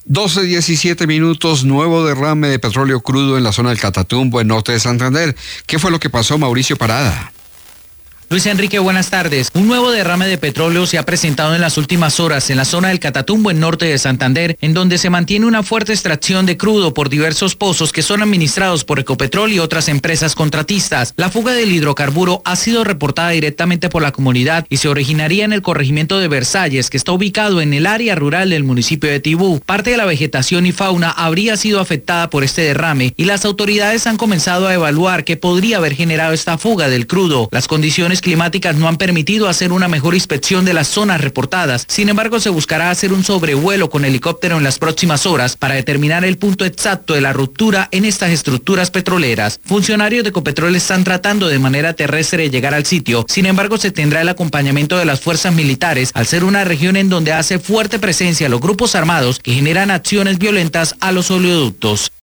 12:17, nuevo derrame de petróleo crudo en la zona del Catatumbo, en norte de Santander. ¿Qué fue lo que pasó, Mauricio Parada? Luis Enrique, buenas tardes. Un nuevo derrame de petróleo se ha presentado en las últimas horas en la zona del Catatumbo, en norte de Santander, en donde se mantiene una fuerte extracción de crudo por diversos pozos que son administrados por Ecopetrol y otras empresas contratistas. La fuga del hidrocarburo ha sido reportada directamente por la comunidad y se originaría en el corregimiento de Versalles, que está ubicado en el área rural del municipio de Tibú. Parte de la vegetación y fauna habría sido afectada por este derrame y las autoridades han comenzado a evaluar qué podría haber generado esta fuga del crudo. Las condiciones climáticas no han permitido hacer una mejor inspección de las zonas reportadas. Sin embargo, se buscará hacer un sobrevuelo con helicóptero en las próximas horas para determinar el punto exacto de la ruptura en estas estructuras petroleras. Funcionarios de Ecopetrol están tratando de manera terrestre de llegar al sitio. Sin embargo, se tendrá el acompañamiento de las fuerzas militares, al ser una región en donde hace fuerte presencia los grupos armados que generan acciones violentas a los oleoductos.